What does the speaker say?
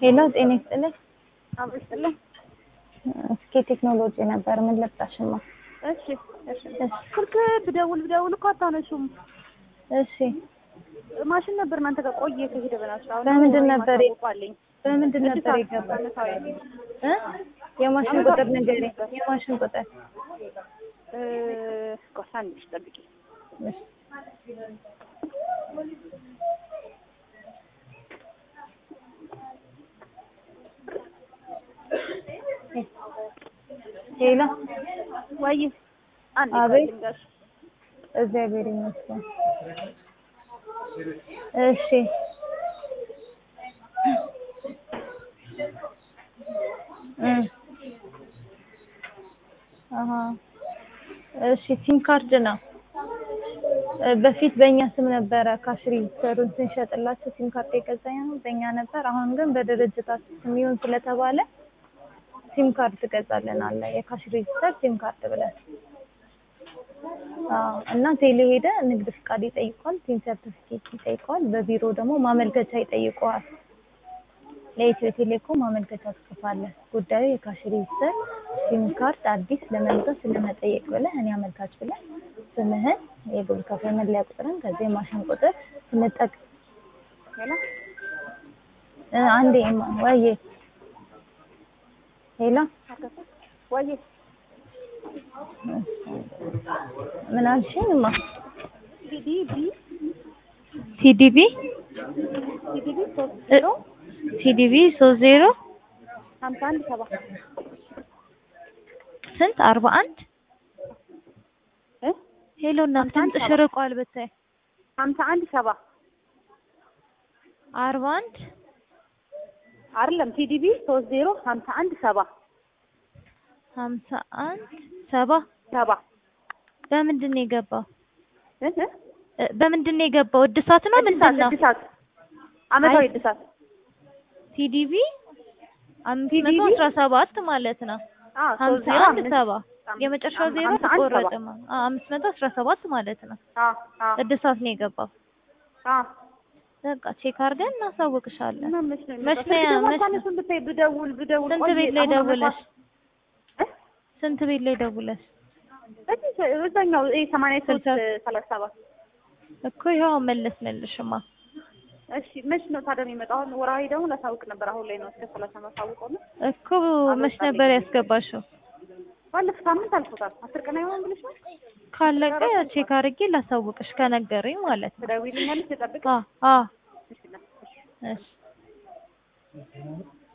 ሄሎ ጤና ይስጥልኝ። አብስጥልኝ። እስኪ ቴክኖሎጂ ነበር ምን ልብጣሽማ? እሺ ስልክ ብደውል እኮ አታነሺም። እሺ ማሽን ነበር እናንተ ጋር ቆየ ከሄደ በላሽ። አሁን በምንድን ነበር የገባው? የማሽን ቁጥር ንገሪኝ። የማሽን ቁጥር ቆሳንሽ ጠብቂ። ሄሎ ወይ አንዴ አቤት። ልንገርሽ። እግዚአብሔር ይመስገን። እሺ እሺ ሲም ካርድ ነው። በፊት በእኛ ስም ነበረ ካሽ ሬጂስተሩን ስንሸጥላችሁ ሲም ካርድ የገዛነው በእኛ ነበር። አሁን ግን በድርጅታችን ስም ይሁን ስለተባለ ሲም ካርድ ትገዛለናል። የካሽ ሬጂስተር ሲም ካርድ ብለን እና ቴሌ ሄደ ንግድ ፍቃድ ይጠይቋል፣ ሲም ሰርቲፊኬት ይጠይቋል፣ በቢሮ ደግሞ ማመልከቻ ይጠይቀዋል። ለኢትዮ ቴሌኮም ማመልከቻ ትጽፋለህ። ጉዳዩ የካሽ ሬጂስተር ሲም ካርድ አዲስ ለመግዛት ስለመጠየቅ ብለህ እኔ አመልካች ብለህ ስምህን፣ የግብር ከፋይ መለያ ቁጥርን፣ ከዚህ ማሽን ቁጥር ስንጠቅ አንዴ ወይ ሄሎ ወይ ምን አልሽኝማ? ሲዲቢ ሲዲቢ 30 51 ስንት 41 ሄሎ እናንተ ድምፅሽ ርቋል ብታይ 51 7 41 አይደለም ሲዲቢ 30 51 7 51 7 በምንድን ነው የገባው? በምንድን ነው የገባው? እድሳት ነው ምንድን ነው? እድሳት አመታዊ እድሳት ሲዲቢ 517 ማለት ነው። 51 7 የመጨረሻው ዜሮ ተቆረጠማ 517 ማለት ነው። እድሳት ነው የገባው። በቃ ቼክ አድርገን እናሳውቅሻለን። ስንት ቤት ላይ ደውለሽ? ስንት ቤት ላይ ደውለሽ? እዛኛው 83 37 እኮ ይኸው መለስንልሽማ። እሺ መች ነው ታዲያ የሚመጣው? ወራዊ ደግሞ ላሳውቅ ነበር። አሁን ላይ ነው እስከ 30 ማሳውቀው ነው እኮ። መች ነበር ያስገባሽው? ባለፈው ሳምንት አልፎታል። 10 ቀን አይሆንም ብለሽ ነው? ካለቀ ቼክ አድርጌ ላሳውቅሽ ከነገረኝ ማለት ነው። ትደውይልኛለሽ? ተጠብቅ። እሺ